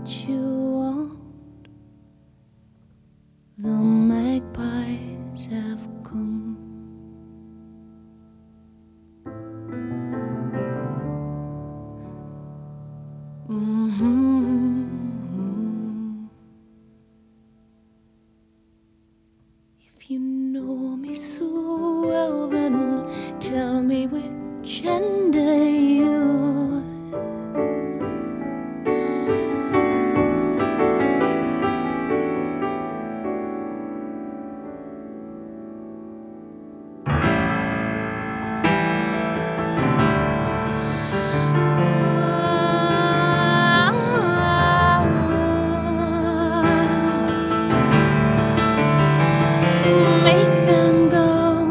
you want. The magpies have come. If you know me so well, then tell me which end are yours. Make them go.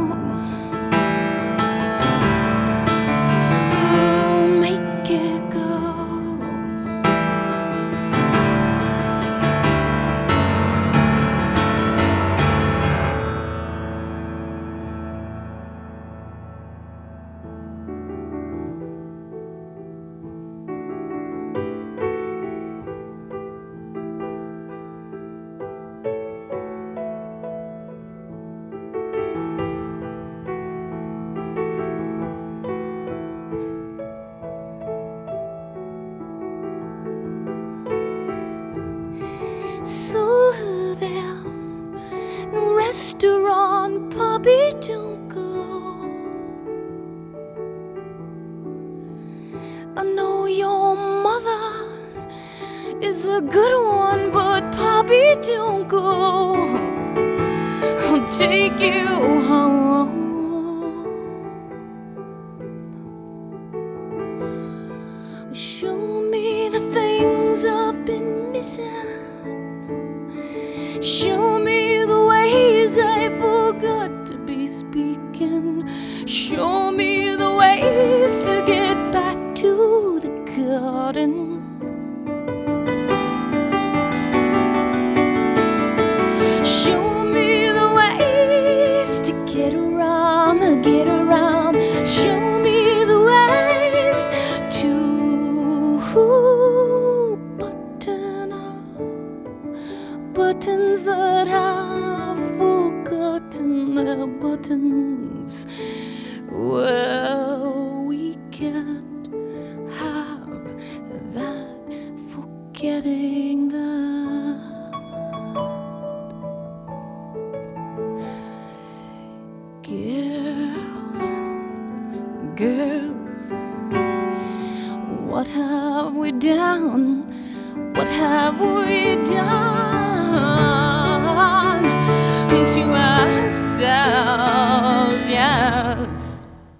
Make it go. So there, restaurant, Bobby, don't go. I know your mother is a good one, but Bobby, don't go. I'll take you home. Show me the things I've been missing. Show me the ways I forgot to be speaking. Show me the ways to get back to the garden. Show me the ways to get around, Show me the ways to button up buttons that have forgotten their buttons. Well, we can't have that forgetting that. Girls, what have we done? What have we done to ourselves? Yes.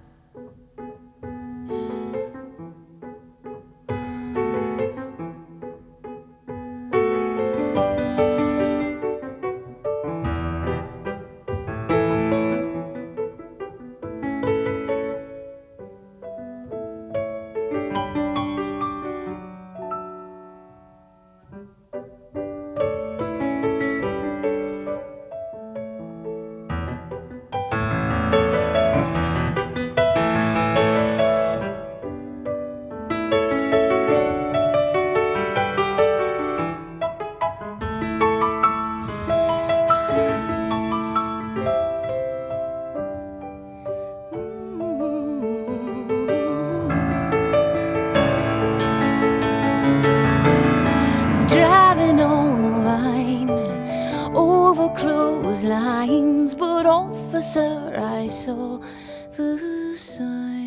Driving on the line over clotheslines, but officer, I saw the sign.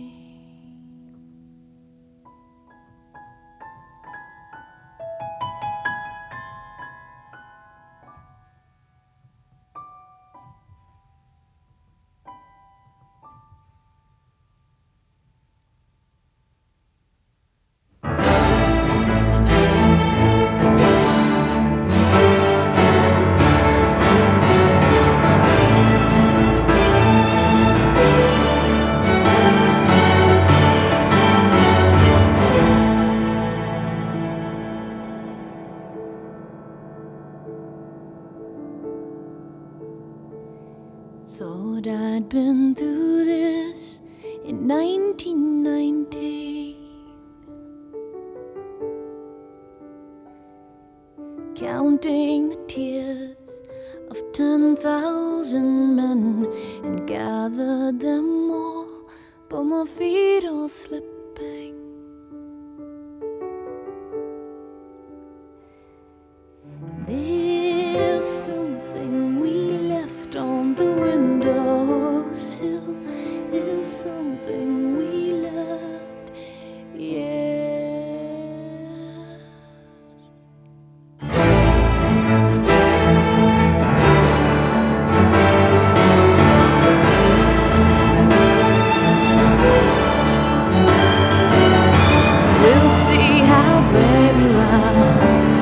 Thought I'd been through this in 1990. but my feet are slipping. There's something we left on the windowsill. There's something we loved, yeah. We'll see how brave you are.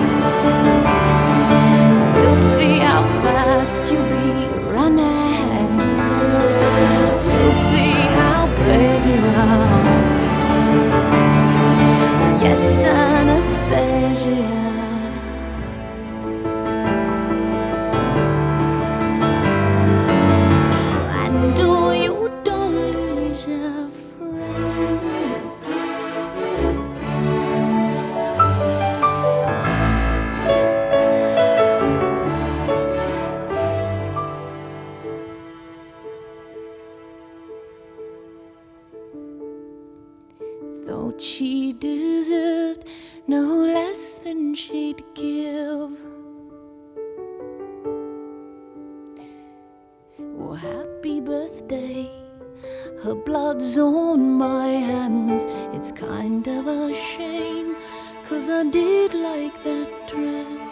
We'll see how fast you'll be running. We'll see how brave you are. Yes, Anastasia. And oh, you don't lose a friend. Thought she deserved no less than she'd give. Well, happy birthday, her blood's on my hands. It's kind of a shame, 'cause I did like that dress.